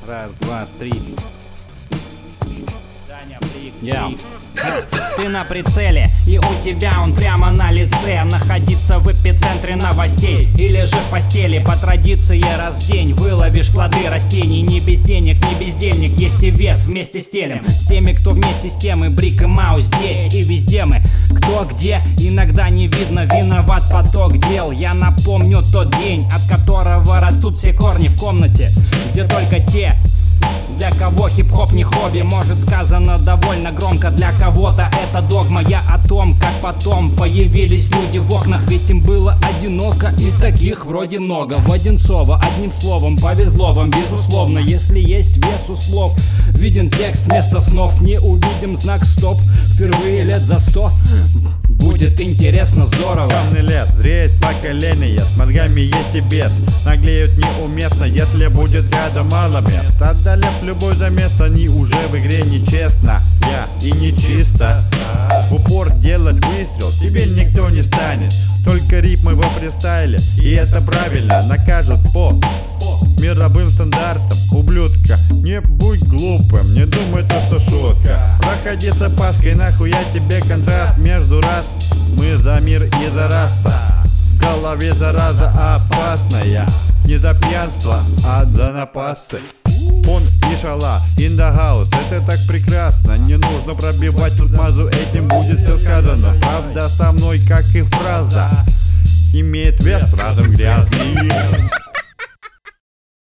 Раз, два, три. Даня, блик. Ты на прицеле, и у тебя он прямо на лице. Находиться в эпицентре новостей или же в постели. По традиции раз в день выловишь плоды растений. Не без денег, не бездельник, есть и вес вместе с телем. С теми, кто вне системы, Брик и Мау здесь и везде мы. Кто где, иногда не видно, виноват поток дел. Я напомню тот день, от которого растут все корни в комнате, где только те, для кого хип-хоп не хобби. Может, сказано довольно громко, для кого-то это догма. Я о том, как потом появились люди в окнах. Ведь им было одиноко, и таких вроде много. В Одинцово, одним словом, повезло вам, безусловно. Если есть вес у слов, виден текст вместо снов. Не увидим знак стоп впервые лет за 100. Будет интересно, здорово. Темный лес, зреет поколение, с мозгами есть и без. Наглеют неуместно, если будет рядом мало мест. Отдалев любой замес, они уже в игре нечестно. Я и не чисто. В упор делать выстрел тебе никто не станет. Только ритмы во фристайле, и это правильно. Накажут по мировым стандартам. Ублюдка, не будь глупым, не думай то, что шутка. Проходи с опаской, нахуй я тебе контраст между раз. Мы за мир и за раста. В голове зараза опасная. Не за пьянство, а за напасты. Фон и шала, in the house, это так прекрасно. Не нужно пробивать тут мазу, этим будет все сказано. Правда со мной, как и фраза, имеет вес разом грязный.